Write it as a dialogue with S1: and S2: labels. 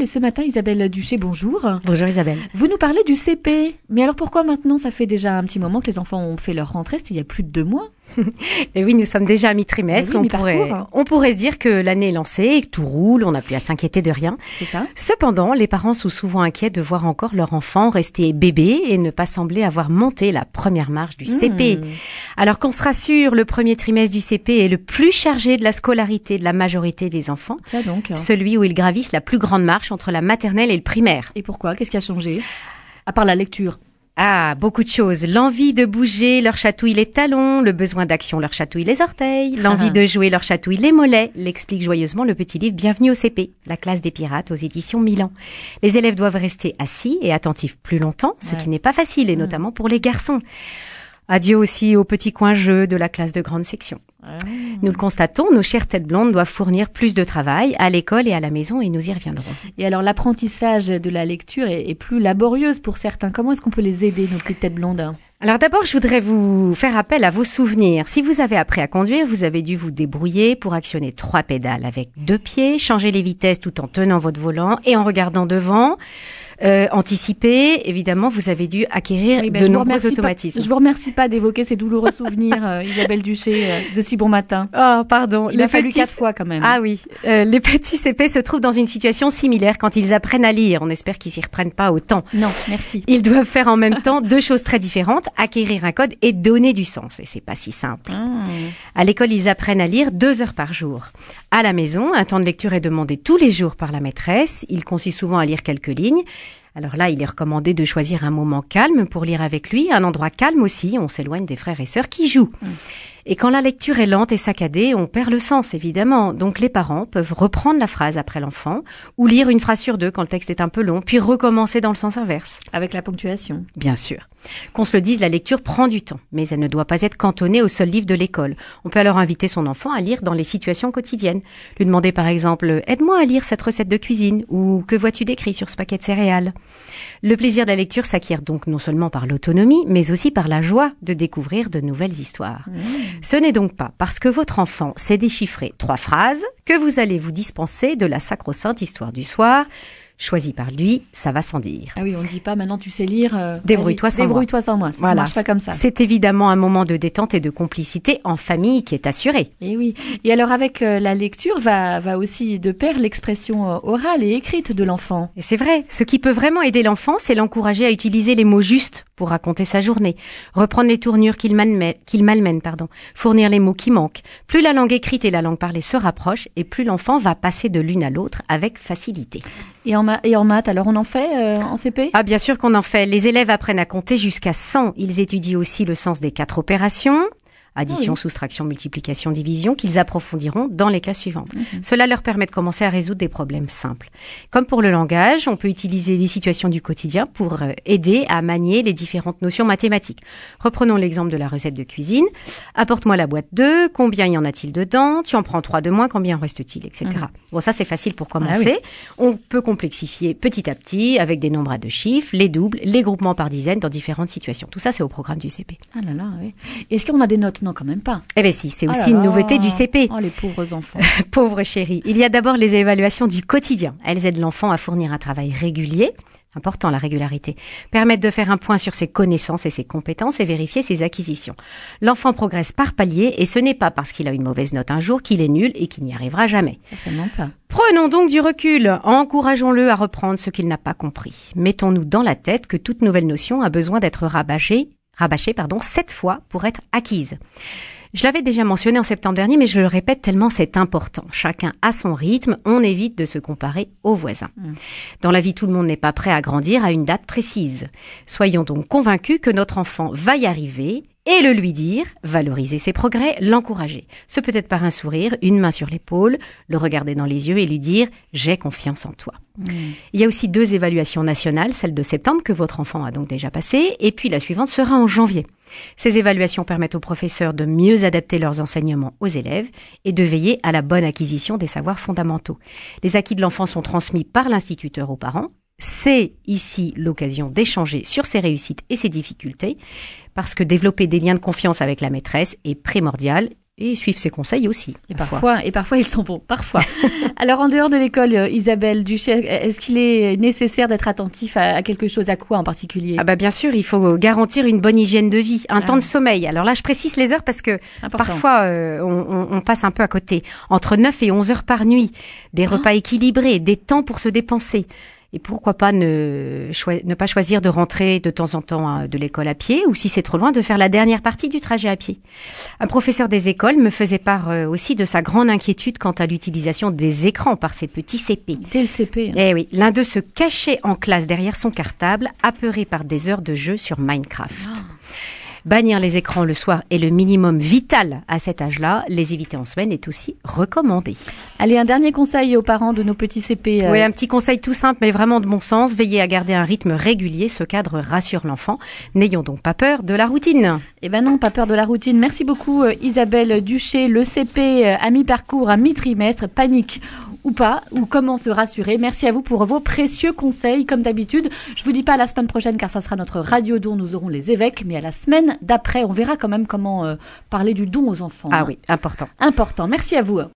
S1: et ce matin, Isabelle Duché, bonjour.
S2: Bonjour Isabelle.
S1: Vous nous parlez du CP. Mais alors pourquoi maintenant? Ça fait déjà un petit moment que les enfants ont fait leur rentrée, c'était il y a plus de 2 mois.
S2: Et oui, nous sommes déjà à mi-trimestre.
S1: Oui,
S2: on pourrait se dire que l'année est lancée et que tout roule, on n'a plus à s'inquiéter de rien.
S1: C'est ça.
S2: Cependant, les parents sont souvent inquiets de voir encore leur enfant rester bébé et ne pas sembler avoir monté la première marche du CP. Alors qu'on se rassure, le premier trimestre du CP est le plus chargé de la scolarité de la majorité des enfants.
S1: Ça donc.
S2: Celui où ils gravissent la plus grande marche entre la maternelle et le primaire.
S1: Et pourquoi? Qu'est-ce qui a changé? À part la lecture.
S2: Ah, beaucoup de choses. L'envie de bouger leur chatouille les talons, le besoin d'action leur chatouille les orteils, l'envie de jouer leur chatouille les mollets, l'explique joyeusement le petit livre Bienvenue au CP, la classe des pirates aux éditions Milan. Les élèves doivent rester assis et attentifs plus longtemps, ce qui n'est pas facile, et notamment pour les garçons. Adieu aussi aux petits coins jeux de la classe de grande section. Nous le constatons, nos chères têtes blondes doivent fournir plus de travail à l'école et à la maison, et nous y reviendrons.
S1: Et alors l'apprentissage de la lecture est plus laborieuse pour certains. Comment est-ce qu'on peut les aider, nos petites têtes blondes?
S2: Alors d'abord, je voudrais vous faire appel à vos souvenirs. Si vous avez appris à conduire, vous avez dû vous débrouiller pour actionner 3 pédales avec 2 pieds, changer les vitesses tout en tenant votre volant et en regardant devant. Anticiper, évidemment, vous avez dû acquérir de nombreux automatismes.
S1: Je vous remercie pas d'évoquer ces douloureux souvenirs, Isabelle Duché, de si bon matin.
S2: Oh, pardon.
S1: Il a fallu 4 fois quand même.
S2: Ah oui. Les petits CP se trouvent dans une situation similaire quand ils apprennent à lire. On espère qu'ils s'y reprennent pas autant.
S1: Non, merci.
S2: Ils doivent faire en même temps 2 choses très différentes, acquérir un code et donner du sens. Et c'est pas si simple. À l'école, ils apprennent à lire 2 heures par jour. À la maison, un temps de lecture est demandé tous les jours par la maîtresse. Il consiste souvent à lire quelques lignes. Alors là, il est recommandé de choisir un moment calme pour lire avec lui, un endroit calme aussi, on s'éloigne des frères et sœurs qui jouent. Et quand la lecture est lente et saccadée, on perd le sens, évidemment. Donc les parents peuvent reprendre la phrase après l'enfant, ou lire une phrase sur 2 quand le texte est un peu long, puis recommencer dans le sens inverse.
S1: Avec la ponctuation.
S2: Bien sûr. Qu'on se le dise, la lecture prend du temps, mais elle ne doit pas être cantonnée au seul livre de l'école. On peut alors inviter son enfant à lire dans les situations quotidiennes. Lui demander par exemple « Aide-moi à lire cette recette de cuisine » ou « Que vois-tu d'écrit sur ce paquet de céréales ?» Le plaisir de la lecture s'acquiert donc non seulement par l'autonomie, mais aussi par la joie de découvrir de nouvelles histoires. Ce n'est donc pas parce que votre enfant sait déchiffrer 3 phrases que vous allez vous dispenser de la sacro-sainte histoire du soir. Choisi par lui, ça va sans dire.
S1: Ah oui, on ne dit pas maintenant tu sais lire.
S2: Débrouille-toi sans moi.
S1: Débrouille-toi sans moi. Ça marche pas comme ça.
S2: C'est évidemment un moment de détente et de complicité en famille qui est assuré.
S1: Et oui. Et alors avec la lecture va aussi de pair l'expression orale et écrite de l'enfant.
S2: Et c'est vrai. Ce qui peut vraiment aider l'enfant, c'est l'encourager à utiliser les mots justes pour raconter sa journée, reprendre les tournures qu'il malmène, fournir les mots qui manquent. Plus la langue écrite et la langue parlée se rapprochent, et plus l'enfant va passer de l'une à l'autre avec facilité.
S1: Et en maths, alors on en fait en CP?
S2: Ah, bien sûr qu'on en fait. Les élèves apprennent à compter jusqu'à 100. Ils étudient aussi le sens des 4 opérations. Addition, soustraction, multiplication, division, qu'ils approfondiront dans les classes suivantes. Cela leur permet de commencer à résoudre des problèmes simples. Comme pour le langage, on peut utiliser les situations du quotidien pour aider à manier les différentes notions mathématiques. Reprenons l'exemple de la recette de cuisine. Apporte-moi la boîte 2, combien y en a-t-il dedans? Tu en prends 3 de moins, combien en reste-t-il, etc. Bon, ça c'est facile pour commencer. On peut complexifier petit à petit avec des nombres à 2 chiffres, les doubles, les groupements par dizaines dans différentes situations. Tout ça, c'est au programme du CP.
S1: Ah là là, oui. Est-ce qu'on a des notes? Non, quand même pas.
S2: Eh bien si, c'est aussi une nouveauté du CP.
S1: Oh, les pauvres enfants.
S2: Pauvres chéris. Il y a d'abord les évaluations du quotidien. Elles aident l'enfant à fournir un travail régulier. Important, la régularité. Permettent de faire un point sur ses connaissances et ses compétences et vérifier ses acquisitions. L'enfant progresse par palier et ce n'est pas parce qu'il a une mauvaise note un jour qu'il est nul et qu'il n'y arrivera jamais.
S1: Certainement pas.
S2: Prenons donc du recul. Encourageons-le à reprendre ce qu'il n'a pas compris. Mettons-nous dans la tête que toute nouvelle notion a besoin d'être rabâchée 7 fois pour être acquise. Je l'avais déjà mentionné en septembre dernier, mais je le répète tellement c'est important. Chacun a son rythme, on évite de se comparer aux voisins. Dans la vie, tout le monde n'est pas prêt à grandir à une date précise. Soyons donc convaincus que notre enfant va y arriver et le lui dire, valoriser ses progrès, l'encourager. Ce peut être par un sourire, une main sur l'épaule, le regarder dans les yeux et lui dire « j'ai confiance en toi ». Il y a aussi 2 évaluations nationales, celle de septembre que votre enfant a donc déjà passée, et puis la suivante sera en janvier. Ces évaluations permettent aux professeurs de mieux adapter leurs enseignements aux élèves et de veiller à la bonne acquisition des savoirs fondamentaux. Les acquis de l'enfant sont transmis par l'instituteur aux parents. C'est ici l'occasion d'échanger sur ses réussites et ses difficultés, parce que développer des liens de confiance avec la maîtresse est primordial. Et suivre ses conseils aussi.
S1: Et parfois ils sont bons, parfois. Alors, en dehors de l'école, Isabelle Duché, est-ce qu'il est nécessaire d'être attentif à quelque chose, à quoi en particulier?
S2: Bien sûr, il faut garantir une bonne hygiène de vie, un temps de sommeil. Alors là, je précise les heures parce que parfois, on passe un peu à côté. Entre 9 et 11 heures par nuit, des repas équilibrés, des temps pour se dépenser. Et pourquoi pas ne pas choisir de rentrer de temps en temps de l'école à pied, ou si c'est trop loin, de faire la dernière partie du trajet à pied. Un professeur des écoles me faisait part aussi de sa grande inquiétude quant à l'utilisation des écrans par ses petits CP.
S1: Dès le CP.
S2: Eh oui, l'un d'eux se cachait en classe derrière son cartable, apeuré par des heures de jeu sur Minecraft. Bannir les écrans le soir est le minimum vital à cet âge-là. Les éviter en semaine est aussi recommandé.
S1: Allez, un dernier conseil aux parents de nos petits CP.
S2: Oui, un petit conseil tout simple, mais vraiment de bon sens. Veillez à garder un rythme régulier. Ce cadre rassure l'enfant. N'ayons donc pas peur de la routine.
S1: Eh ben non, pas peur de la routine. Merci beaucoup Isabelle Duché. Le CP à mi-parcours, à mi-trimestre, panique ou pas, ou comment se rassurer. Merci à vous pour vos précieux conseils, comme d'habitude. Je vous dis pas à la semaine prochaine, car ça sera notre radio don, nous aurons les évêques, mais à la semaine d'après, on verra quand même comment parler du don aux enfants.
S2: Ah oui, important.
S1: Important. Merci à vous.